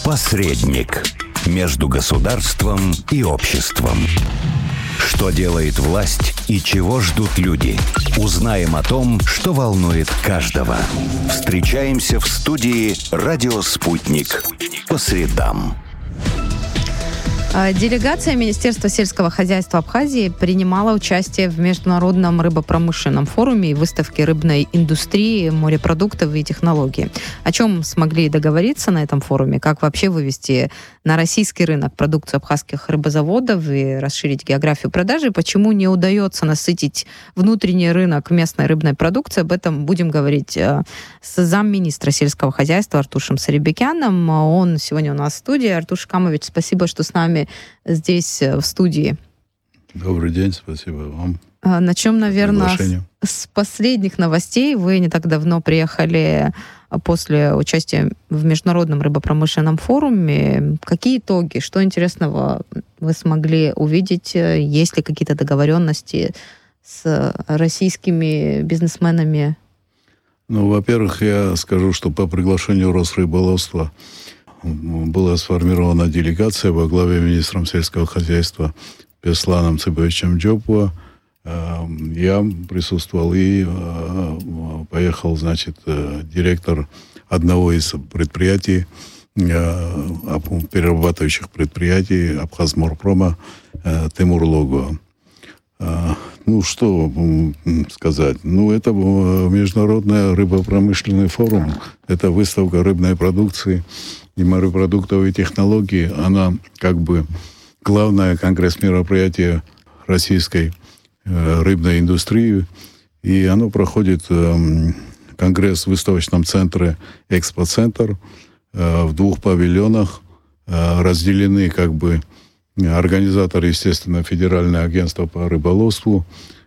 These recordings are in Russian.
Посредник между государством и обществом. Что делает власть и чего ждут люди? Узнаем о том, что волнует каждого. Встречаемся в студии «Радио Спутник» по средам. Делегация Министерства сельского хозяйства Абхазии принимала участие в Международном рыбопромышленном форуме и выставке рыбной индустрии, морепродуктов и технологий. О чем смогли договориться на этом форуме? Как вообще вывести на российский рынок продукцию абхазских рыбозаводов и расширить географию продажи? Почему не удается насытить внутренний рынок местной рыбной продукции? Об этом будем говорить с замминистра сельского хозяйства Артушем Сарибекяном. Он сегодня у нас в студии. Артуш Шкамович, спасибо, что с нами здесь, в студии. Добрый день, спасибо вам. Начнем, наверное, с последних новостей. Вы не так давно приехали после участия в Международном рыбопромышленном форуме. Какие итоги? Что интересного вы смогли увидеть? Есть ли какие-то договоренности с российскими бизнесменами? Ну, во-первых, я скажу, что по приглашению Росрыболовства была сформирована делегация во главе министром сельского хозяйства Бесланом Цыбовичем Джопуа. Я присутствовал и поехал, значит, директор одного из предприятий, перерабатывающих предприятий Абхазморпрома Тимур Логуа. Ну, что сказать? Ну, это Международный рыбопромышленный форум, это выставка рыбной продукции и морепродуктовой технологии. Она как бы главное конгресс-мероприятие российской рыбной индустрии. И оно проходит конгресс в выставочном центре «Экспоцентр» в 2 павильонах. Разделены как бы организаторы, естественно, Федеральное агентство по рыболовству.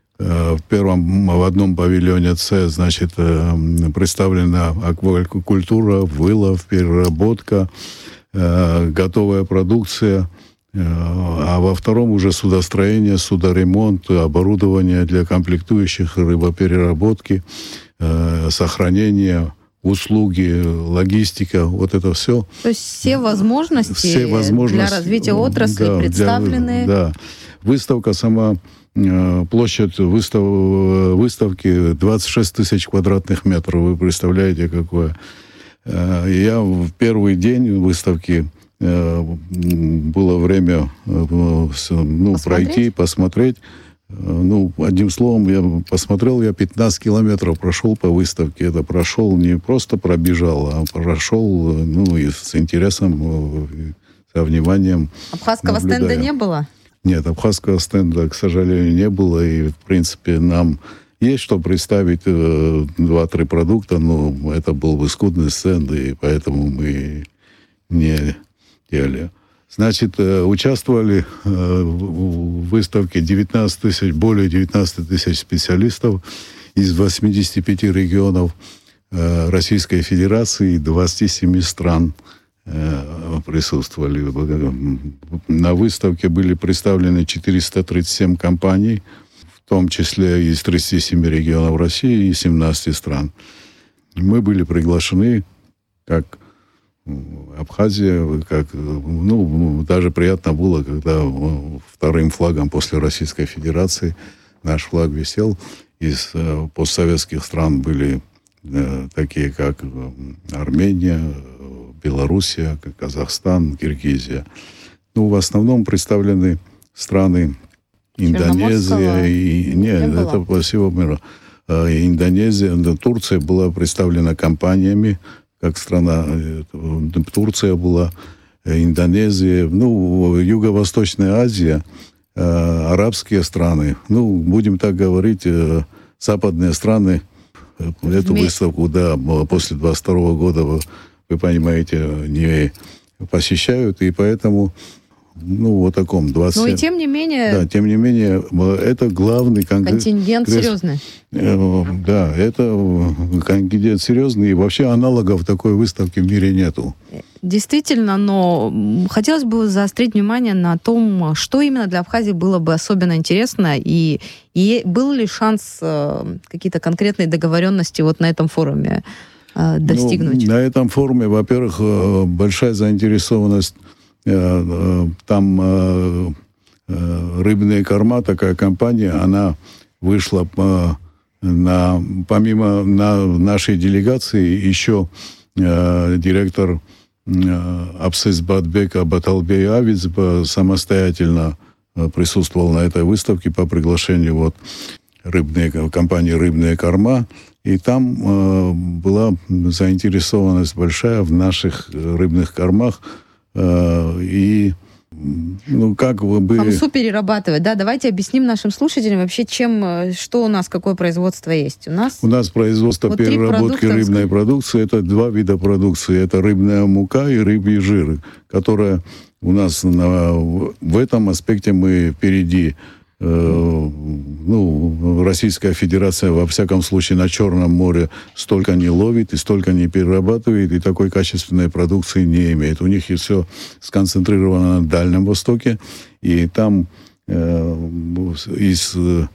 В одном павильоне С, значит, представлена аквакультура, вылов, переработка, готовая продукция, а во втором уже судостроение, судоремонт, оборудование для комплектующих, рыбопереработки, сохранение, услуги, логистика, вот это все. То есть все возможности для развития отрасли представлены. Да. Выставка сама, площадь выставки 26 тысяч квадратных метров. Вы представляете, какое. Я в первый день выставки, было время пройти, посмотреть. Ну, одним словом, я 15 километров прошел по выставке. Это прошел, не просто пробежал, а прошел, и с интересом, со вниманием. Абхазского стенда не было? Нет, абхазского стенда, к сожалению, не было. И, в принципе, нам есть что представить, 2-3 продукта, но это был бы скудный стенд, и поэтому мы не делали. Значит, участвовали в выставке более 19 тысяч специалистов из 85 регионов Российской Федерации и 27 стран присутствовали. На выставке были представлены 437 компаний, в том числе из 37 регионов России и 17 стран. Мы были приглашены как Абхазия, даже приятно было, когда вторым флагом после Российской Федерации наш флаг висел. Из постсоветских стран были такие, как Армения, Белоруссия, Казахстан, Киргизия. В основном представлены страны Индонезия это по всему миру. Индонезия, Турция была представлена компаниями, как страна. Турция была, Индонезия, Юго-Восточная Азия, арабские страны. Будем так говорить, западные страны эту выставку, после 22 года, вы понимаете, не посещают, и поэтому, вот таком 20... Но и тем не менее... Да, тем не менее, это главный контингент серьезный. Да, это контингент серьезный, и вообще аналогов такой выставки в мире нету. Действительно, но хотелось бы заострить внимание на том, что именно для Абхазии было бы особенно интересно, и был ли шанс какие-то конкретные договоренности вот на этом форуме достигнуть? На этом форуме, во-первых, большая заинтересованность. Там «Рыбные корма», такая компания, она вышла помимо нашей делегации, еще директор Апсес Батбек Баталбей Авиц самостоятельно присутствовал на этой выставке по приглашению компании «Рыбные корма». И там была заинтересованность большая в наших рыбных кормах. И как бы... Хамсу перерабатывать, да? Давайте объясним нашим слушателям вообще, что у нас, какое производство есть. У нас производство переработки рыбной продукции. Это 2 вида продукции. Это рыбная мука и рыбий жир, которая у нас в этом аспекте мы впереди. Российская Федерация, во всяком случае, на Черном море столько не ловит и столько не перерабатывает, и такой качественной продукции не имеет. У них и все сконцентрировано на Дальнем Востоке, и там из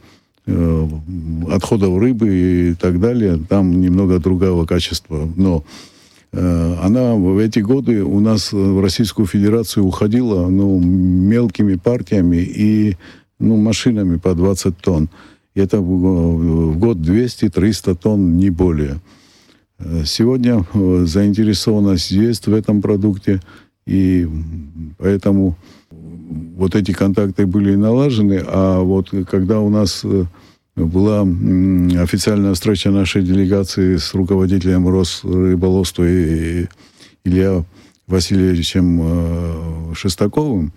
отходов рыбы и так далее, там немного другого качества. Но она в эти годы у нас в Российскую Федерацию уходила мелкими партиями и машинами по 20 тонн. И это в год 200-300 тонн, не более. Сегодня заинтересованность есть в этом продукте, и поэтому вот эти контакты были налажены. А вот когда у нас была официальная встреча нашей делегации с руководителем Росрыболовства Илья Васильевичем Шестаковым,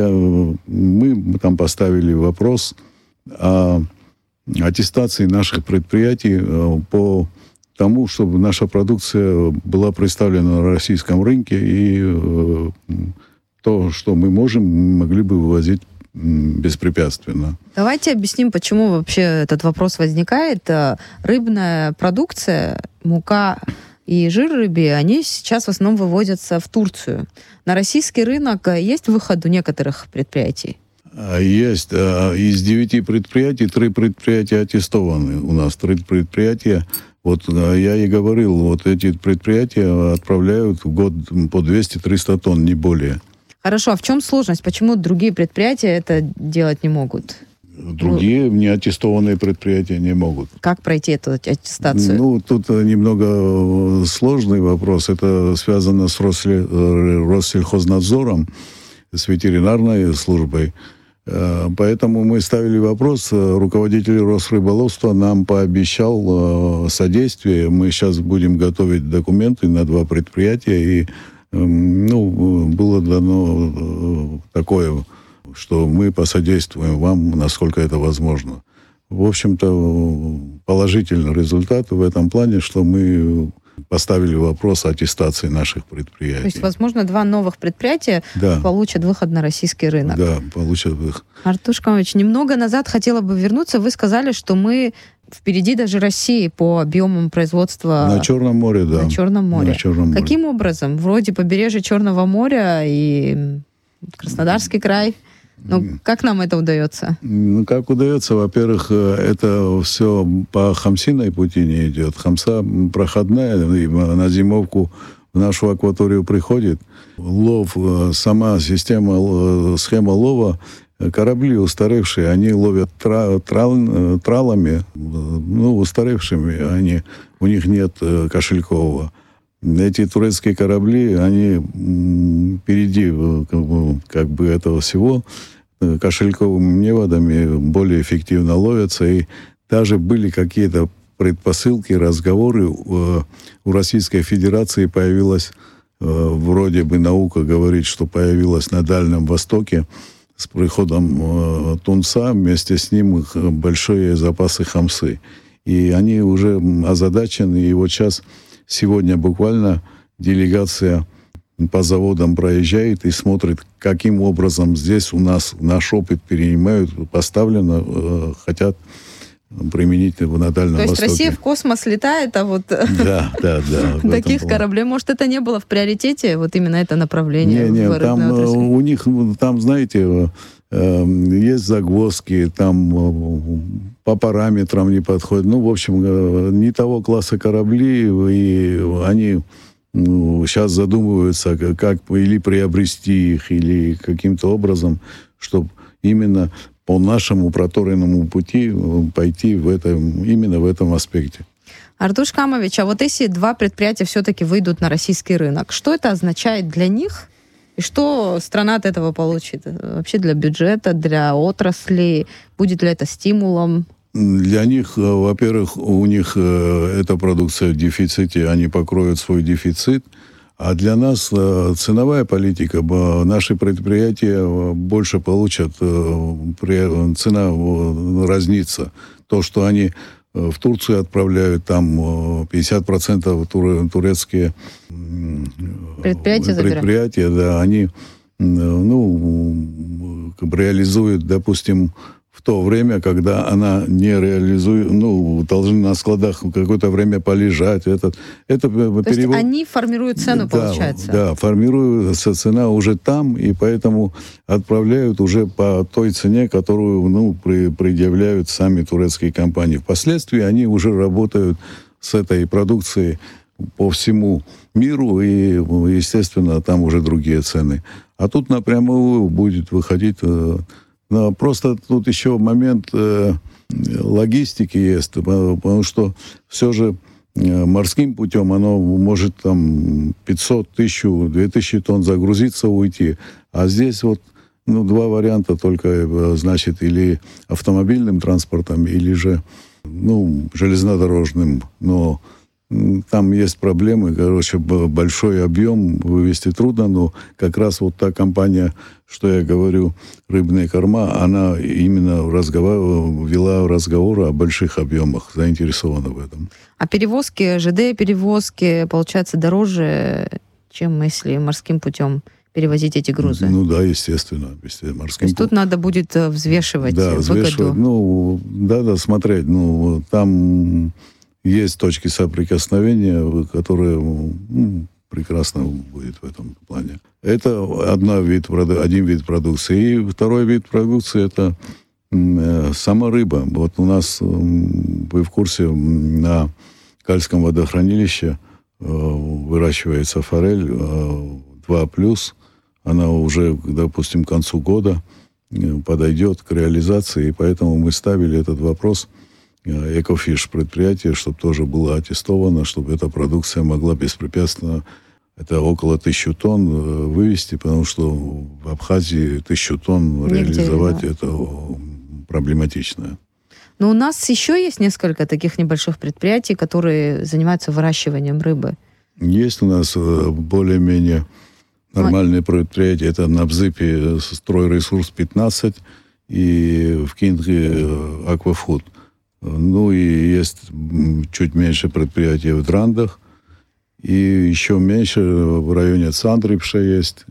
мы там поставили вопрос о аттестации наших предприятий по тому, чтобы наша продукция была представлена на российском рынке, и то, что мы могли бы вывозить беспрепятственно. Давайте объясним, почему вообще этот вопрос возникает. Рыбная продукция, мука и жир рыбий, они сейчас в основном вывозятся в Турцию. На российский рынок есть выход у некоторых предприятий? Есть. Из 9 предприятий 3 предприятия аттестованы. У нас 3 предприятия. Вот я и говорил, вот эти предприятия отправляют в год по 200-300 тонн, не более. Хорошо, а в чем сложность? Почему другие предприятия это делать не могут? Другие неаттестованные предприятия не могут. Как пройти эту аттестацию? Тут немного сложный вопрос. Это связано с Россельхознадзором, с ветеринарной службой. Поэтому мы ставили вопрос. Руководитель Росрыболовства нам пообещал содействие. Мы сейчас будем готовить документы на 2 предприятия. И было дано такое, что мы посодействуем вам, насколько это возможно. В общем-то, положительный результат в этом плане, что мы поставили вопрос о аттестации наших предприятий. То есть, возможно, 2 новых предприятия получат выход на российский рынок. Да, получат выход. Артур Шкамович, немного назад хотела бы вернуться. Вы сказали, что мы впереди даже России по объемам производства... На Черном море, да. На Черном море. На Черном море. Каким образом? Вроде побережье Черного моря и Краснодарский край. Как нам это удается? Как удается? Во-первых, это все по хамсиной пути не идет. Хамса проходная, и на зимовку в нашу акваторию приходит. Лов, сама схема лова, корабли устаревшие, они ловят тралами, устаревшими, у них нет кошелькового. Эти турецкие корабли, они впереди этого всего, кошельковыми неводами более эффективно ловятся. И даже были какие-то предпосылки, разговоры. У Российской Федерации появилась, вроде бы наука говорит, что появилась на Дальнем Востоке с приходом тунца, вместе с ним большие запасы хамсы. И они уже озадачены, и вот сегодня буквально делегация по заводам проезжает и смотрит, каким образом здесь у нас наш опыт перенимают, поставлено, хотят применить его на Дальнем Востоке. То есть Россия в космос летает, а вот да, таких кораблей, может, это не было в приоритете, вот именно это направление? Там у них, знаете, есть загвоздки, там по параметрам не подходят. Ну, в общем, не того класса корабли, и они сейчас задумываются, как или приобрести их, или каким-то образом, чтобы именно по нашему проторенному пути пойти именно в этом аспекте. Артур Шкамович, а вот если два предприятия все-таки выйдут на российский рынок, что это означает для них? И что страна от этого получит? Вообще для бюджета, для отрасли? Будет ли это стимулом? Для них, во-первых, у них эта продукция в дефиците, они покроют свой дефицит. А для нас ценовая политика, наши предприятия больше получат, цена разнится. То, что они в Турцию отправляют, там 50% турецкие предприятия, да, они реализуют, допустим, в то время, когда она не реализует, должны на складах какое-то время полежать. То перевод... есть они формируют цену, получается? Да, формируется цена уже там, и поэтому отправляют уже по той цене, которую предъявляют сами турецкие компании. Впоследствии они уже работают с этой продукцией по всему миру, и, естественно, там уже другие цены. А тут напрямую будет выходить... Но просто тут еще момент логистики есть, потому что все же морским путем оно может там 500, 1000, 2000 тонн загрузиться, уйти. А здесь два варианта только, значит, или автомобильным транспортом, или же железнодорожным. Но там есть проблемы, большой объем вывести трудно, но как раз та компания, что я говорю, «Рыбные корма», она именно вела разговоры о больших объемах, заинтересована в этом. А перевозки, ЖД-перевозки, получается, дороже, чем если морским путем перевозить эти грузы? Да, естественно. То есть тут надо будет взвешивать выгоду? Да, смотреть. Там... Есть точки соприкосновения, которые прекрасно будет в этом плане. Это один вид продукции. И второй вид продукции – это сама рыба. У нас, вы в курсе, на Кальском водохранилище выращивается форель 2+. Она уже, допустим, к концу года подойдет к реализации. И поэтому мы ставили этот вопрос – Экофиш предприятие, чтобы тоже было аттестовано, чтобы эта продукция могла беспрепятственно, это около 1000 тонн вывести, потому что в Абхазии 1000 тонн реализовать это проблематично. Но у нас еще есть несколько таких небольших предприятий, которые занимаются выращиванием рыбы. Есть у нас более-менее нормальные предприятия. Это на Бзыпе Стройресурс 15 и в Кинге Аквафуд. И есть чуть меньше предприятий в Драндах, и еще меньше в районе Цандрипша есть.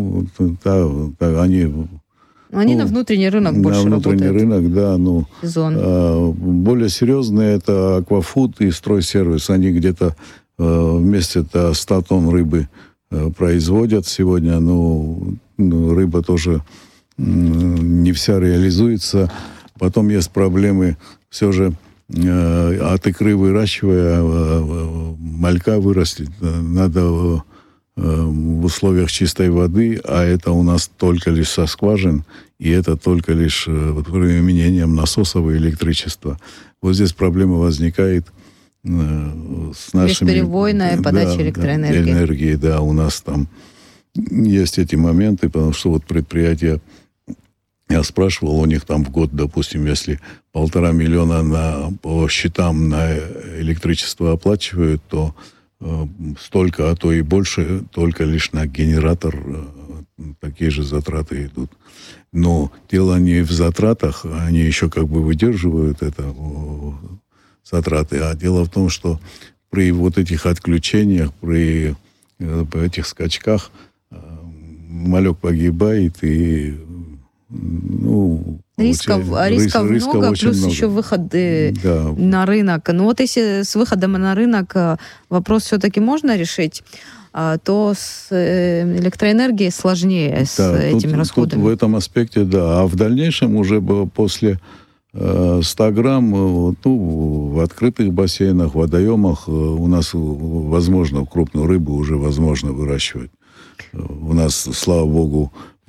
Они на внутренний рынок больше работают. На внутренний рынок, да. Сезон. Более серьезные это Аквафуд и Стройсервис. Они где-то вместе 100 тонн рыбы производят сегодня. Рыба тоже не вся реализуется. Потом есть проблемы все же от икры выращивая, малька вырастить надо в условиях чистой воды, а это у нас только лишь со скважин, и это только лишь применением насосов и электричества. Здесь проблема возникает с нашими... Бесперебойная подача электроэнергии. Да, у нас там есть эти моменты, потому что предприятия, я спрашивал, у них там в год, допустим, если 1,5 миллиона по счетам на электричество оплачивают, то столько, а то и больше, только лишь на генератор такие же затраты идут. Но дело не в затратах, они еще выдерживают это затраты, а дело в том, что при этих отключениях, при этих скачках малек погибает, и рисков много, плюс много. Еще выходы на рынок. Если с выходом на рынок вопрос все-таки можно решить. то с электроэнергией сложнее с этими расходами. Тут в этом аспекте, да. А в дальнейшем уже после 100 грамм, в открытых бассейнах, водоемах у нас возможно крупную рыбу уже возможно выращивать. У нас, слава богу,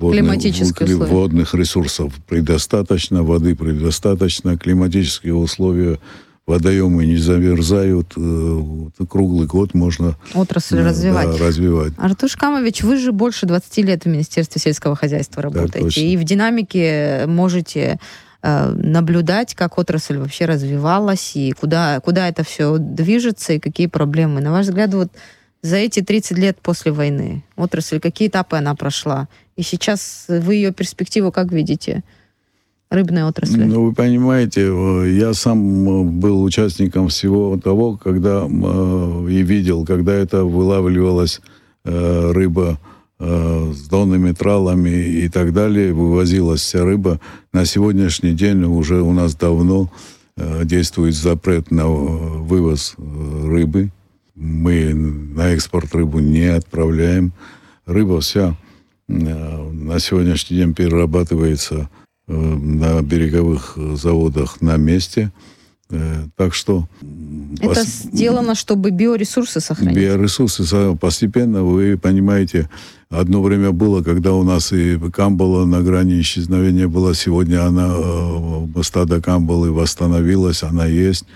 водных ресурсов предостаточно, воды предостаточно, климатические условия, водоемы не замерзают, круглый год можно отрасль развивать. Артур Шкамович, вы же больше 20 лет в Министерстве сельского хозяйства работаете, и в динамике можете наблюдать, как отрасль вообще развивалась, и куда это все движется, и какие проблемы. На ваш взгляд, вот за эти 30 лет после войны отрасль, какие этапы она прошла? И сейчас вы ее перспективу как видите? Рыбной отрасли. Вы понимаете, я сам был участником всего того, когда и видел, когда это вылавливалась рыба с донными тралами и так далее, вывозилась вся рыба. На сегодняшний день уже у нас давно действует запрет на вывоз рыбы. Мы на экспорт рыбу не отправляем. Рыба вся на сегодняшний день перерабатывается на береговых заводах на месте. Так что... Это сделано, чтобы биоресурсы сохранить? Биоресурсы постепенно, вы понимаете, одно время было, когда у нас и камбала на грани исчезновения была. Сегодня стадо камбалы восстановилось, она есть.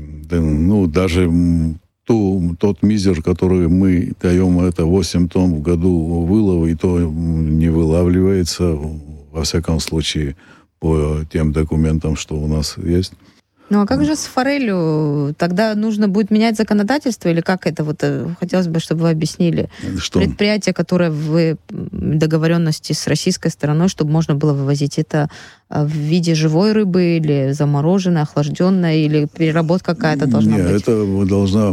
Даже тот мизер, который мы даем, это 8 тонн в году вылова, и то не вылавливается, во всяком случае, по тем документам, что у нас есть. А как же с форелью? Тогда нужно будет менять законодательство, или как это? Хотелось бы, чтобы вы объяснили. Что? Предприятие, которое в договоренности с российской стороной, чтобы можно было вывозить это в виде живой рыбы, или замороженной, охлажденной, или переработка какая-то должна быть? Нет, это должна...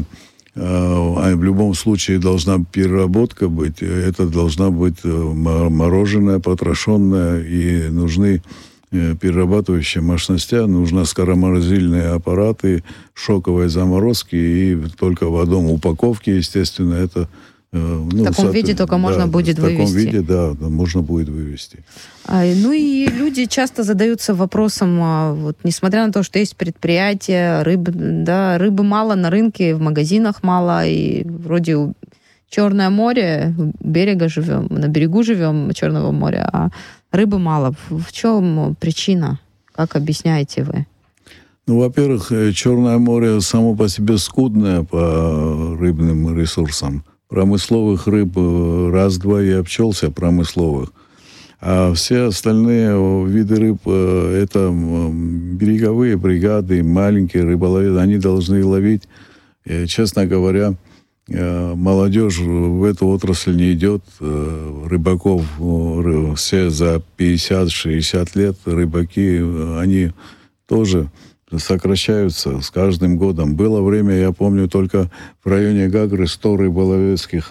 в любом случае должна переработка быть. Это должна быть мороженое, потрошенное, и нужны перерабатывающие мощности, нужны скороморозильные аппараты, шоковые заморозки, и только в одном упаковке, естественно, это... в таком виде только можно будет вывести. В таком виде, да, можно будет вывести. И люди часто задаются вопросом, несмотря на то, что есть предприятия, рыбы мало на рынке, в магазинах мало, и вроде Черное море, на берегу живем Черного моря, а рыбы мало. В чем причина? Как объясняете вы? Во-первых, Черное море само по себе скудное по рыбным ресурсам. Промысловых рыб раз-два и обчелся промысловых. А все остальные виды рыб, это береговые бригады, маленькие рыболовы, они должны ловить. Честно говоря, молодежь в эту отрасль не идет. Рыбаков все за 50-60 лет, рыбаки, они тоже сокращаются с каждым годом. Было время, я помню, только в районе Гагры 100 рыболовецких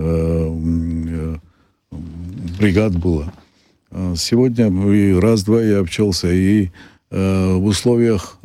бригад было. Сегодня раз-два я обчелся, и в условиях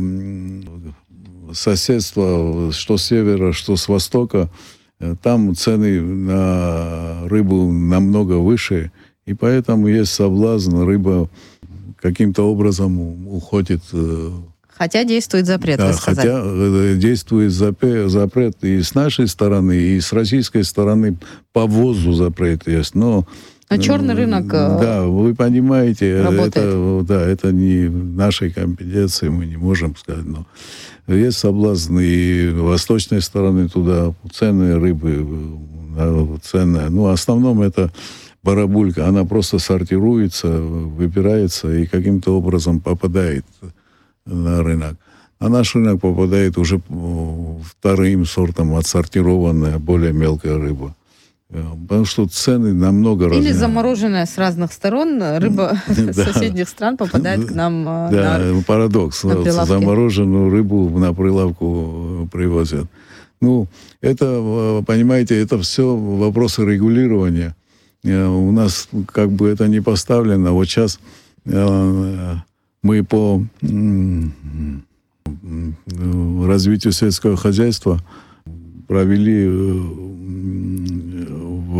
соседства, что с севера, что с востока, там цены на рыбу намного выше, и поэтому есть соблазн, рыба каким-то образом уходит. Хотя действует запрет, да, вы сказали. Хотя действует запрет и с нашей стороны, и с российской стороны по ввозу запрет есть, но черный рынок да, вы понимаете, работает. это не нашей компетенции, мы не можем сказать, но есть соблазн и восточной стороны туда ценные рыбы, ценная. В основном это барабулька, она просто сортируется, выбирается и каким-то образом попадает на рынок. А наш рынок попадает уже вторым сортом отсортированная, более мелкая рыба. Потому что цены намного разные. Или замороженная с разных сторон рыба с соседних стран попадает к нам на парадокс. Замороженную рыбу на прилавку привозят. Это, понимаете, это все вопросы регулирования. У нас как бы это не поставлено. Вот сейчас мы по развитию сельского хозяйства провели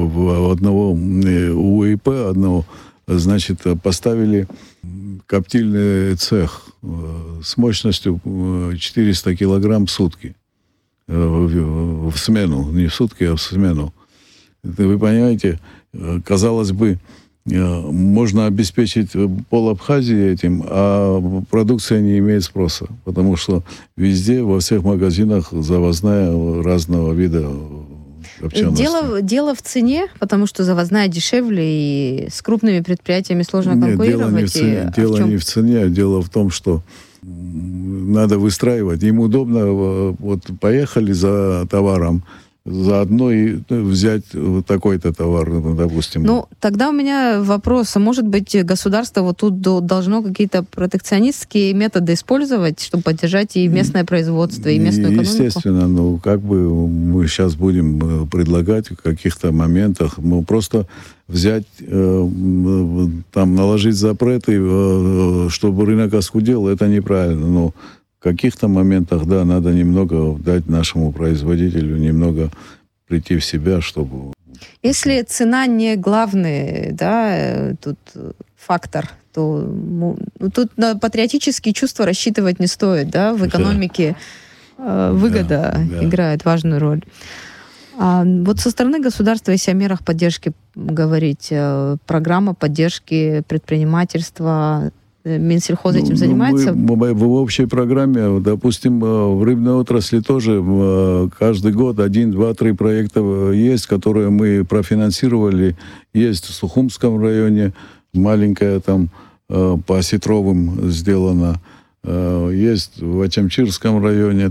одного УИП, значит, поставили коптильный цех с мощностью 400 килограмм в сутки. В смену, не в сутки, а в смену. Вы понимаете, казалось бы, можно обеспечить пол Абхазии этим, а продукция не имеет спроса. Потому что везде, во всех магазинах завозная разного вида копчености. Дело в цене, потому что завозная дешевле, и с крупными предприятиями сложно конкурировать. Дело не в цене, а дело в том, что надо выстраивать. Им удобно, вот поехали за товаром, заодно и взять такой-то товар, допустим. Ну, тогда у меня вопрос. Может быть, государство вот тут должно какие-то протекционистские методы использовать, чтобы поддержать и местное производство, и местную экономику? Естественно, ну, как бы мы сейчас будем предлагать в каких-то моментах, ну, просто взять, там, наложить запреты, чтобы рынок оскудел, это неправильно. Но в каких-то моментах, да, надо немного дать нашему производителю, немного прийти в себя, чтобы... Если цена не главный, да, тут фактор, то тут на патриотические чувства рассчитывать не стоит, да, в экономике выгода играет важную роль. Вот со стороны государства, если о мерах поддержки говорить, программа поддержки предпринимательства, Минсельхоз этим занимается? В общей программе, допустим, в рыбной отрасли тоже каждый год 1, 2, 3 проекта есть, которые мы профинансировали. Есть в Сухумском районе, маленькая там по Осетровым сделано. Есть в Ачамчирском районе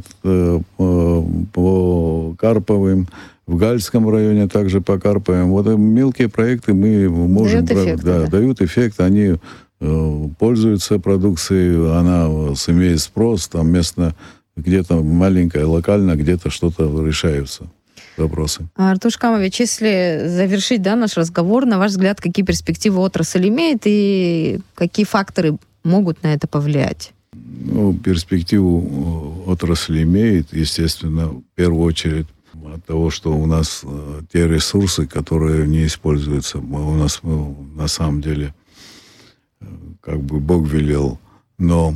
по Карповым. В Гальском районе также по Карповым. Вот мелкие проекты мы можем... Дают эффект, они пользуются продукцией, она имеет спрос, там местно где-то маленькое, локально, где-то что-то решаются вопросы. Артуш Камович, если завершить, да, наш разговор, на ваш взгляд, какие перспективы отрасль имеет и какие факторы могут на это повлиять? Ну, перспективу отрасль имеет, естественно, в первую очередь от того, что у нас те ресурсы, которые не используются, у нас на самом деле как бы Бог велел, но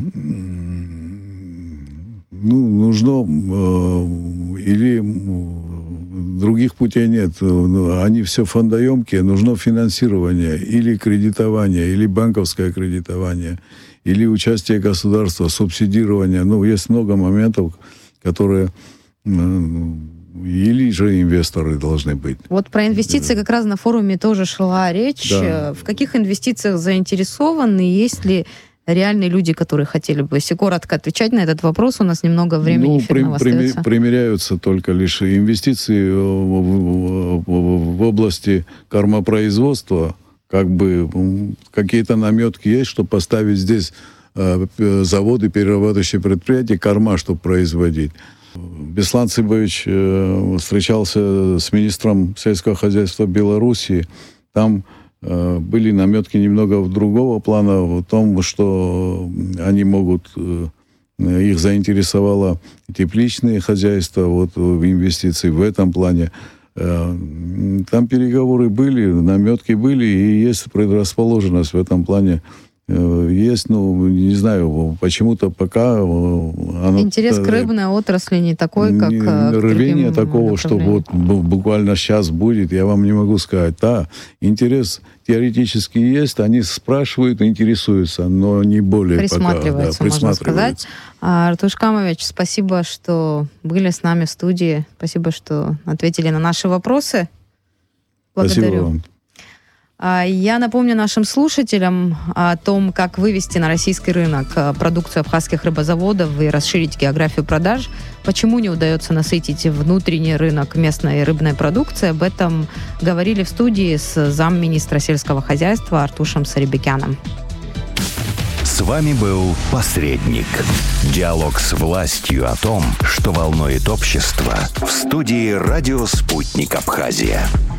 нужно или других путей нет, они все фондоемкие, нужно финансирование, или кредитование, или банковское кредитование, или участие государства, субсидирование. Ну, есть много моментов, которые... Или же инвесторы должны быть. Вот про инвестиции как раз на форуме тоже шла речь. Да. В каких инвестициях заинтересованы? Есть ли реальные люди, которые хотели бы? Если коротко отвечать на этот вопрос, у нас немного времени эфирного остается. Примеряются только лишь инвестиции в области кормопроизводства. Как бы какие-то наметки есть, чтобы поставить здесь заводы, перерабатывающие предприятия, корма, чтобы производить. Беслан Цыбович встречался с министром сельского хозяйства Белоруссии. Там были наметки немного другого плана, в том, что они могут, их заинтересовало тепличные хозяйства, вот в инвестиции в этом плане. Там переговоры были, наметки были, и есть предрасположенность в этом плане. Есть, не знаю, почему-то пока... Интерес к рыбной отрасли не такой, как рвение такого, что вот буквально сейчас будет, я вам не могу сказать. Да, интерес теоретически есть, они спрашивают, интересуются, но не более присматриваются, пока. Можно сказать. Артуш Камович, спасибо, что были с нами в студии. Спасибо, что ответили на наши вопросы. Благодарю. Спасибо вам. Я напомню нашим слушателям о том, как вывести на российский рынок продукцию абхазских рыбозаводов и расширить географию продаж, почему не удается насытить внутренний рынок местной рыбной продукции. Об этом говорили в студии с замминистра сельского хозяйства Артушем Сарибекяном. С вами был «Посредник». Диалог с властью о том, что волнует общество, в студии «Радио Спутник Абхазия».